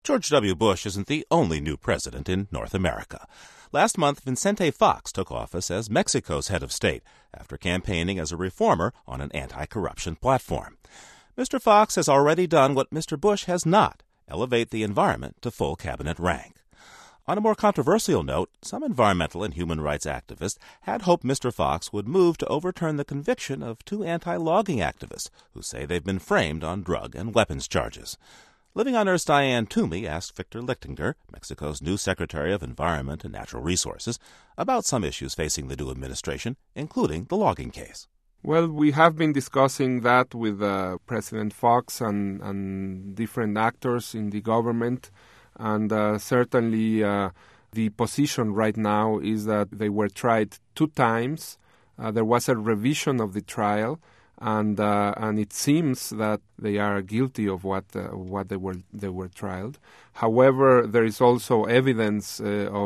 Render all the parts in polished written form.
George W. Bush isn't the only new president in North America. Last month, Vicente Fox took office as Mexico's head of state after campaigning as a reformer on an anti-corruption platform. Mr. Fox has already done what Mr. Bush has not, elevate the environment to full cabinet rank. On a more controversial note, some environmental and human rights activists had hoped Mr. Fox would move to overturn the conviction of two anti-logging activists who say they've been framed on drug and weapons charges. Living on Earth's Diane Toomey asked Victor Lichtinger, Mexico's new Secretary of Environment and Natural Resources, about some issues facing the new administration, including the logging case. Well, we have been discussing that with President Fox and different actors in the government, and certainly the position right now is that they were tried 2 times. There was a revision of the trial, and it seems that they are guilty of what they were tried. However, there is also evidence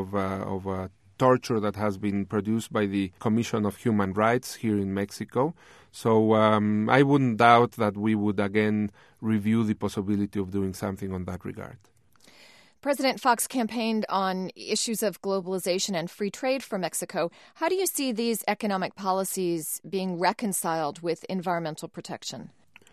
of torture that has been produced by the Commission of Human Rights here in Mexico. So I wouldn't doubt that we would again review the possibility of doing something on that regard. President Fox campaigned on issues of globalization and free trade for Mexico. How do you see these economic policies being reconciled with environmental protection?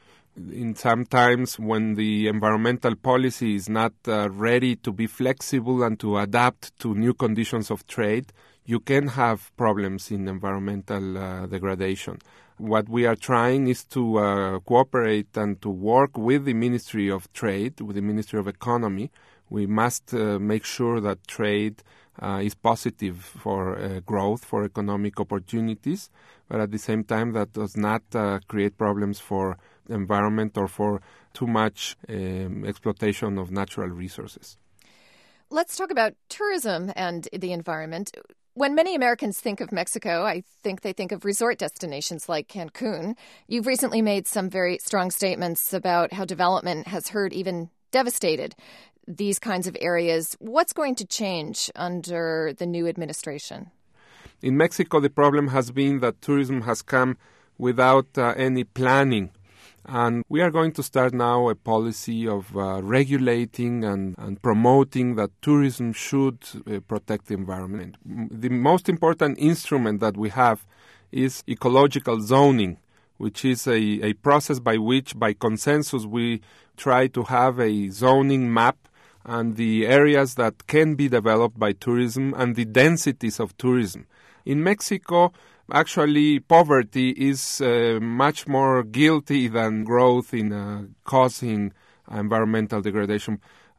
In some times when the environmental policy is not ready to be flexible and to adapt to new conditions of trade, you can have problems in environmental degradation. What we are trying is to cooperate and to work with the Ministry of Trade, with the Ministry of Economy. We must make sure that trade is positive for growth, for economic opportunities, but at the same time that does not create problems for the environment or for too much exploitation of natural resources. Let's talk about tourism and the environment. When many Americans think of Mexico, I think they think of resort destinations like Cancun. You've recently made some very strong statements about how development has hurt, even devastated, these kinds of areas. What's going to change under the new administration? In Mexico, the problem has been that tourism has come without any planning. And we are going to start now a policy of regulating and promoting that tourism should protect the environment. The most important instrument that we have is ecological zoning, which is a process by which, by consensus, we try to have a zoning map and the areas that can be developed by tourism and the densities of tourism. In Mexico, actually, poverty is much more guilty than growth in causing environmental degradation.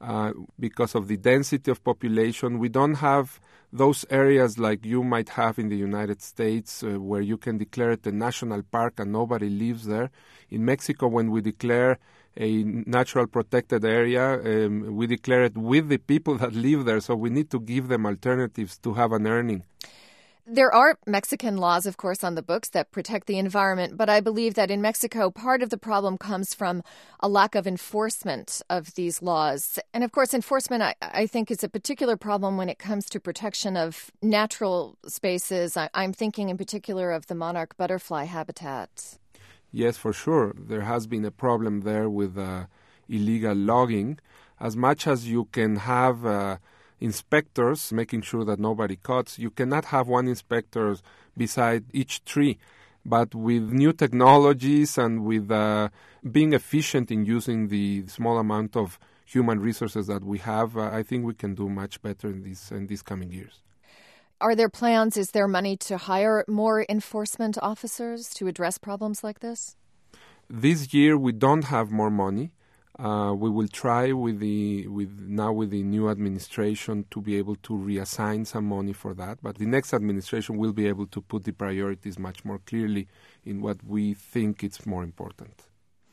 Because of the density of population, we don't have those areas like you might have in the United States where you can declare it a national park and nobody lives there. In Mexico, when we declare a natural protected area, we declare it with the people that live there, so we need to give them alternatives to have an earning. There are Mexican laws, of course, on the books that protect the environment, but I believe that in Mexico, part of the problem comes from a lack of enforcement of these laws. And of course, enforcement, I think, is a particular problem when it comes to protection of natural spaces. I'm thinking in particular of the monarch butterfly habitat. Yes, for sure. There has been a problem there with illegal logging. As much as you can have inspectors making sure that nobody cuts, you cannot have one inspector beside each tree. But with new technologies and with being efficient in using the small amount of human resources that we have, I think we can do much better in these coming years. Are there plans, is there money to hire more enforcement officers to address problems like this? This year we don't have more money. We will try with the new administration to be able to reassign some money for that. But the next administration will be able to put the priorities much more clearly in what we think is more important.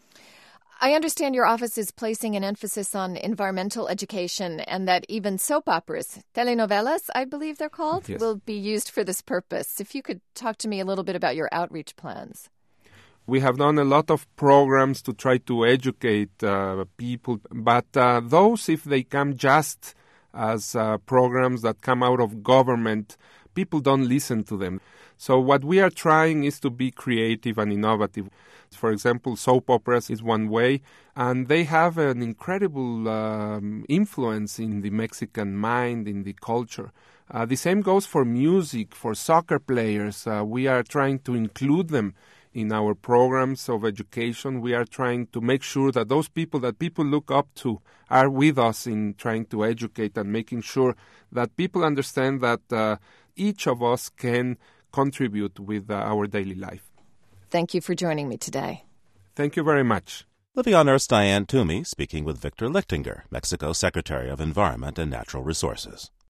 I understand your office is placing an emphasis on environmental education and that even soap operas, telenovelas, I believe they're called, yes, will be used for this purpose. If you could talk to me a little bit about your outreach plans. We have done a lot of programs to try to educate people, but those, if they come just as programs that come out of government people don't listen to them. So what we are trying is to be creative and innovative. For example, soap operas is one way, and they have an incredible influence in the Mexican mind, in the culture. The same goes for music, for soccer players. We are trying to include them in our programs of education. We are trying to make sure that those people that people look up to are with us in trying to educate and making sure that people understand that each of us can contribute with our daily life. Thank you for joining me today. Thank you very much. Living on Earth's Diane Toomey speaking with Victor Lichtinger, Mexico's Secretary of Environment and Natural Resources.